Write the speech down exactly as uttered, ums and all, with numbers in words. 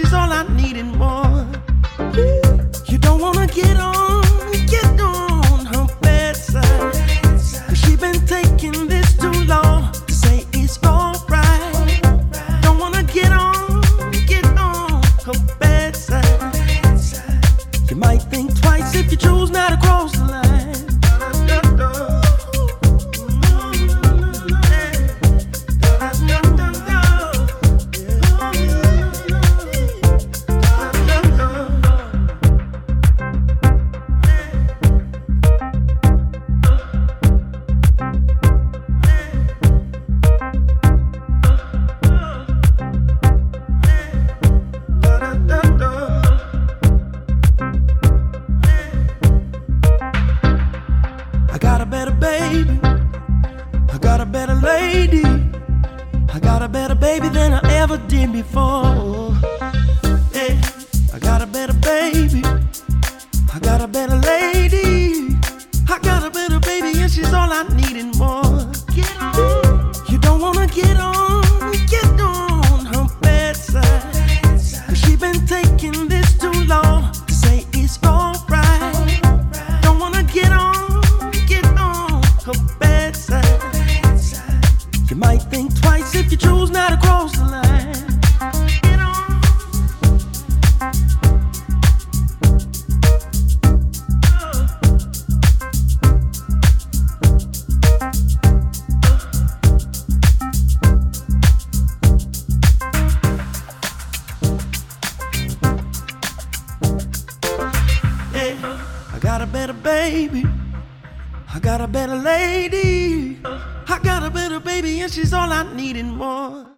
she's all I need and more. You don't wanna get on, get on her bedside, 'cause she been taking this too long to say it's alright. Don't wanna get on, get on her bedside. You might think twice if you choose not to cross the line. I got a better baby, I got a better lady, I got a better baby than I ever did before. Yeah, I got a better baby, I got a better lady, I got a better baby, and she's all I need and more. Get on. You don't wanna get on, get on her bedside, 'cause she been taking this too long to say it's alright. Don't wanna get on her bedside. You might think twice if you choose not to cross the line. Get on. Yeah, I got a better baby, I got a better lady, I got a better baby, and she's all I need and more.